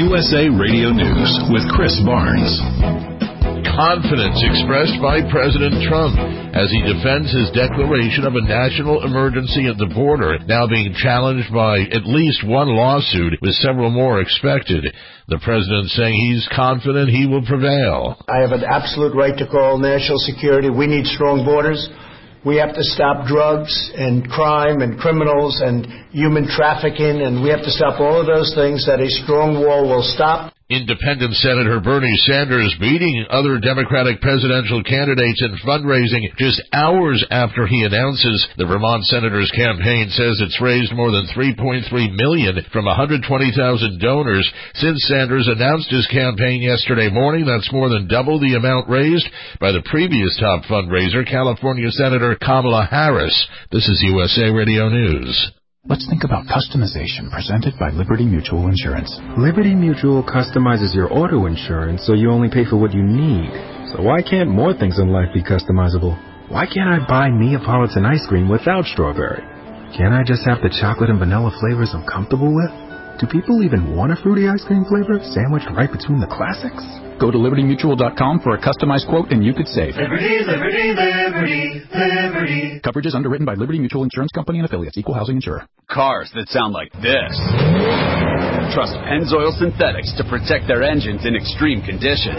USA Radio News with Chris Barnes. Confidence expressed by President Trump as he defends his declaration of a national emergency at the border, now being challenged by at least one lawsuit, with several more expected. The president saying he's confident he will prevail. I have an absolute right to call national security. We need strong borders. We have to stop drugs and crime and criminals and human trafficking, and we have to stop all of those things that a strong wall will stop. Independent Senator Bernie Sanders beating other Democratic presidential candidates in fundraising just hours after he announces. The Vermont senator's campaign says it's raised more than $3.3 million from 120,000 donors since Sanders announced his campaign yesterday morning. That's more than double the amount raised by the previous top fundraiser, California Senator Kamala Harris. This is USA Radio News. Let's think about customization presented by Liberty Mutual Insurance. Liberty Mutual customizes your auto insurance so you only pay for what you need. So why can't more things in life be customizable? Why can't I buy Neapolitan ice cream without strawberry? Can't I just have the chocolate and vanilla flavors I'm comfortable with? Do people even want a fruity ice cream flavor sandwiched right between the classics? Go to LibertyMutual.com for a customized quote and you could save. Liberty, liberty, liberty, liberty. Coverage is underwritten by Liberty Mutual Insurance Company and Affiliates. Equal housing insurer. Cars that sound like this. Trust Pennzoil Synthetics to protect their engines in extreme conditions.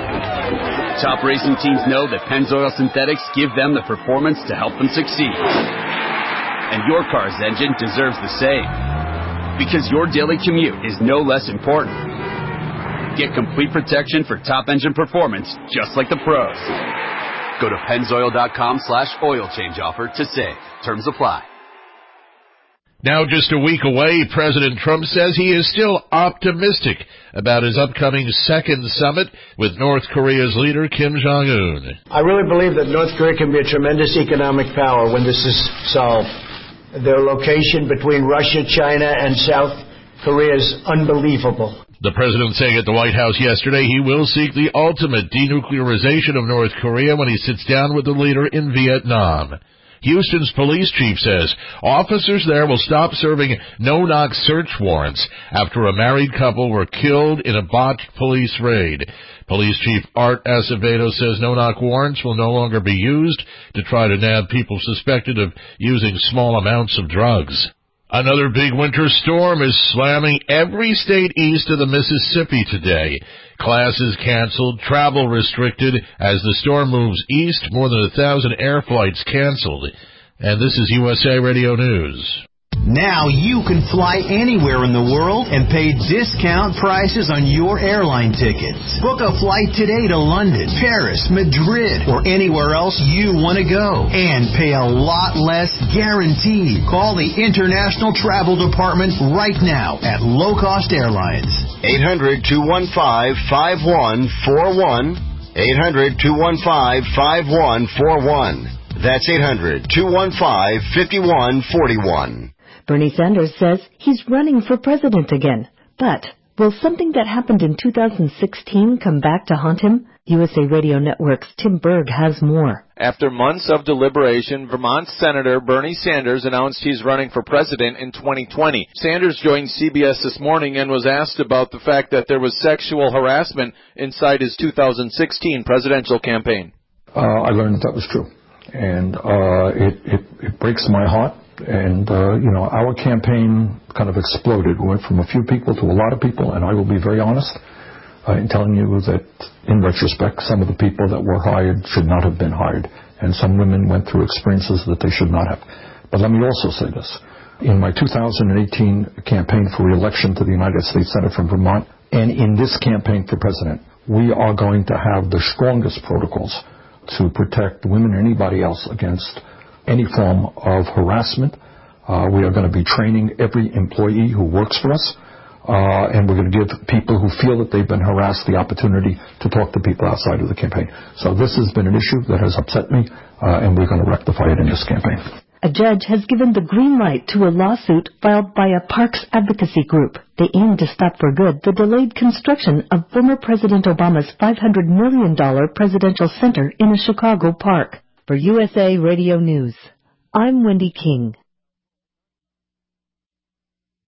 Top racing teams know that Pennzoil Synthetics give them the performance to help them succeed. And your car's engine deserves the same. Because your daily commute is no less important. Get complete protection for top engine performance, just like the pros. Go to Pennzoil.com/oil change offer to save. Terms apply. Now just a week away, President Trump says he is still optimistic about his upcoming second summit with North Korea's leader, Kim Jong-un. I really believe that North Korea can be a tremendous economic power when this is solved. Their location between Russia, China, and South Korea is unbelievable. The president saying at the White House yesterday he will seek the ultimate denuclearization of North Korea when he sits down with the leader in Vietnam. Houston's police chief says officers there will stop serving no-knock search warrants after a married couple were killed in a botched police raid. Police Chief Art Acevedo says no-knock warrants will no longer be used to try to nab people suspected of using small amounts of drugs. Another big winter storm is slamming every state east of the Mississippi today. Classes canceled, travel restricted. As the storm moves east, more than 1,000 air flights canceled. And this is USA Radio News. Now you can fly anywhere in the world and pay discount prices on your airline tickets. Book a flight today to London, Paris, Madrid, or anywhere else you want to go. And pay a lot less guaranteed. Call the International Travel Department right now at Low Cost Airlines. 800-215-5141. 800-215-5141. That's 800-215-5141. Bernie Sanders says he's running for president again. But will something that happened in 2016 come back to haunt him? USA Radio Network's Tim Berg has more. After months of deliberation, Vermont Senator Bernie Sanders announced he's running for president in 2020. Sanders joined CBS this morning and was asked about the fact that there was sexual harassment inside his 2016 presidential campaign. I learned that was true. And it breaks my heart. And, our campaign kind of exploded. We went from a few people to a lot of people, and I will be very honest in telling you that, in retrospect, some of the people that were hired should not have been hired, and some women went through experiences that they should not have. But let me also say this. In my 2018 campaign for re-election to the United States Senate from Vermont, and in this campaign for president, we are going to have the strongest protocols to protect women or anybody else against any form of harassment. We are going to be training every employee who works for us, and we're going to give people who feel that they've been harassed the opportunity to talk to people outside of the campaign. So this has been an issue that has upset me, and we're going to rectify it in this campaign. A judge has given the green light to a lawsuit filed by a parks advocacy group. They aim to stop for good the delayed construction of former President Obama's $500 million presidential center in a Chicago park. For USA Radio News, I'm Wendy King.